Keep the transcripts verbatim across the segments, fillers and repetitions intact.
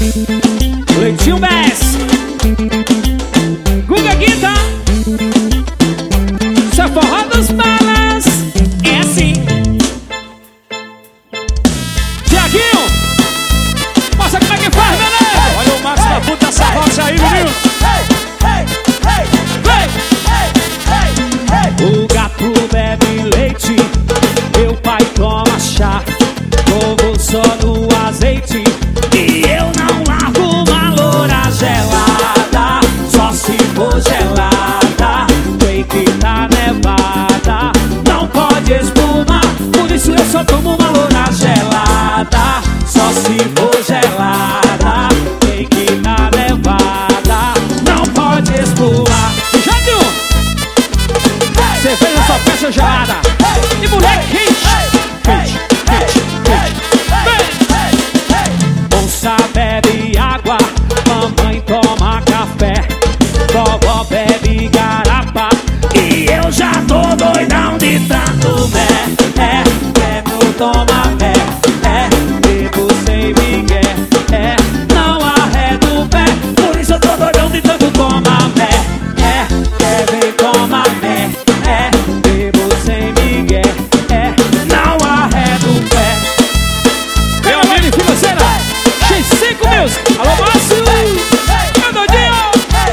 Leitinho Bess, Guga Guita, só forró dos balas. É assim. Tiaguinho, mostra como é que faz, beleza? Olha o Max da puta essa rocha aí, menino. O gato bebe leite, meu pai toma chá, povo só no azeite. E eu não largo uma loura gelada, só se for gelada, tem que tá nevada, não pode espumar, por isso eu só tomo uma loura gelada, só se for gelada, tem que tá nevada, não pode espumar. Jadinho, cerveja só fecha gelada. E mulher quente, quente, quente, quente. Onça bebe água, mamãe toma café, vovó bebe garapa, e eu já tô doidão de tanto mé. É, bebo, toma pé, é, bebo sem migué, é, não arredo o pé, por isso eu tô doidão de tanto toma pé. É, bebe, toma pé, é, bebo sem migué, é, não arredo o pé. Meu amigo financeira, X cinco Music, alô Márcio, meu doidinho.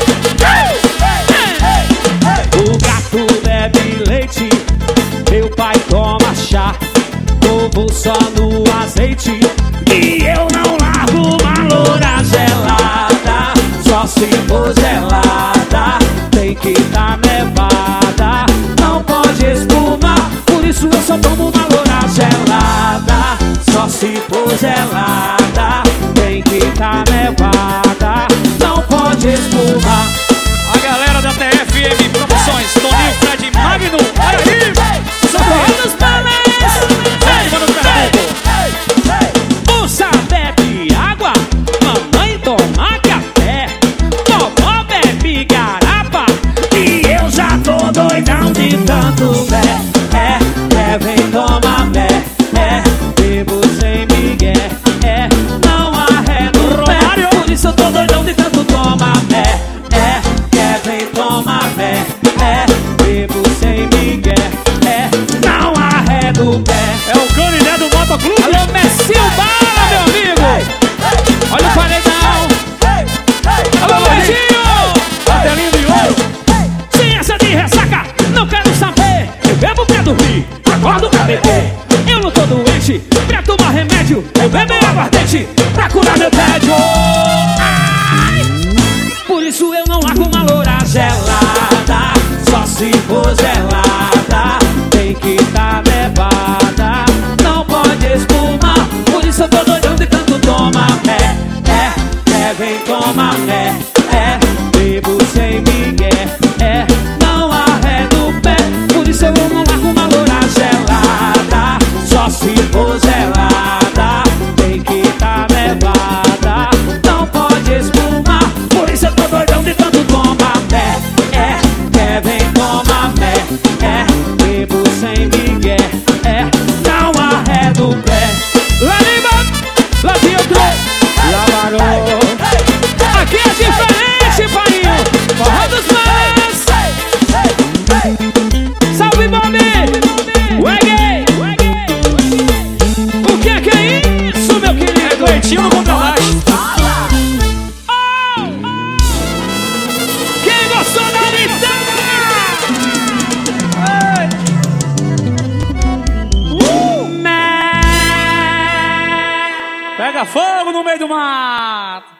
O gato bebe leite, meu pai toma chá, povo só no azeite. E eu não largo uma loura gelada, só se for gelada, tem que tá nevada, não pode espumar, por isso eu só tomo uma loura gelada, só se for gelada, tem que tá nevada, não pode espumar. A galera da T F M Promoções, Toninho, Fred, Magno, olha aí! Só correndo os balés. Vai, mano, Pernambuco! Moça bebe água, mamãe toma café, vovó bebe garapa, e eu já tô doidão de tanto pé. É, é, vem toma pé, é, bebo sem migué, é, não arredo o pé, por isso eu tô doidão de tanto toma pé. É, quer vem toma pé, é, bebo sem migué, é, não arredo o pé. É o Caniné do Motoclube! Alô, Messinho Bala, meu amigo! Olha o paredão! Alô, Beijinho! Martelinho de ouro! Sem essa de ressaca, não quero saber. Eu bebo pra dormir, acordo pra beber. Eu não tô doente, pra tomar remédio. Eu bebo aguardente pra curar meu tédio. Ai! Por isso eu não largo uma loura gelada, só se for gelada, tem que tá nevada, não pode espumar, por isso eu tô doidão de tanto toma pé. É, é, vem toma pé, é, bebo sem migué, é, não arredo o pé, por isso eu não largo uma loura gelada, só se for gelada, tem que tá nevada, não pode espumar, por isso eu tô doidão de tanto toma pé. É, quer vem toma pé, é, bebo sem migué, é, não arredo o pé. Lá Lima, lá dentro, lá varou. Aqui é diferente, painho, forró dos balas. Salve, Bob, Reggae. O que é que é isso, meu querido? É Cleitinho no contrabaixo! Quem gostou da Pega fogo no meio do mato!